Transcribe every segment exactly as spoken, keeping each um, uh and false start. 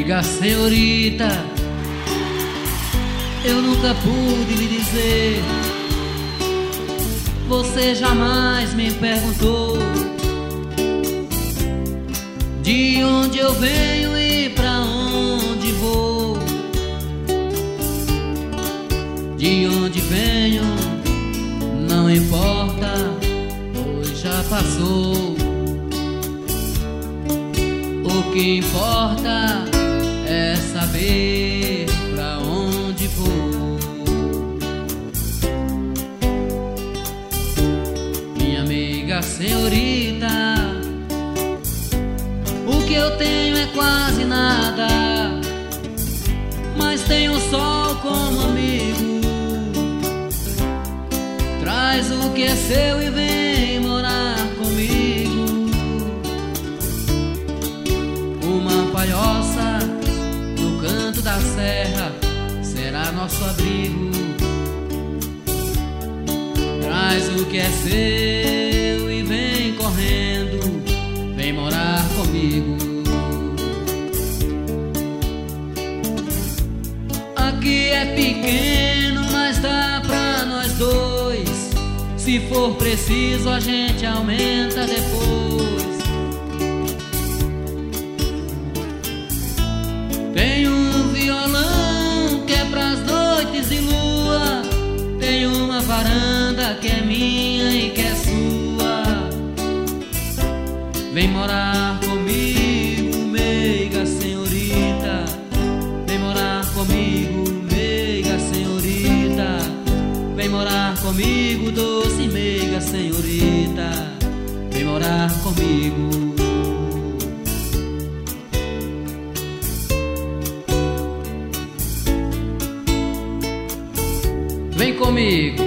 amiga senhorita, eu nunca pude lhe dizer. Você jamais me perguntou de onde eu venho e pra onde vou. De onde venho não importa, pois já passou. O que importa é saber pra onde vou. Minha amiga senhorita, o que eu tenho é quase nada, mas tenho o sol como amigo. Traz o que é seu e vem morar comigo. Uma palhoça no canto da serra será nosso abrigo. Traz o que é seu e vem correndo, vem morar comigo. Aqui é pequeno, mas dá pra nós dois. Se for preciso a gente aumenta depois. Tem um violão que é pras noites de lua. Tem uma varanda que é minha e que é sua. Vem morar comigo, meiga senhorita. Vem morar comigo, meiga senhorita. Vem morar comigo, doce meiga senhorita. Vem morar comigo. Vem comigo.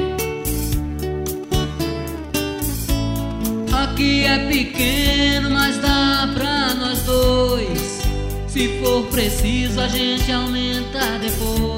Aqui é pequeno, mas dá pra nós dois. Se for preciso a gente aumenta depois.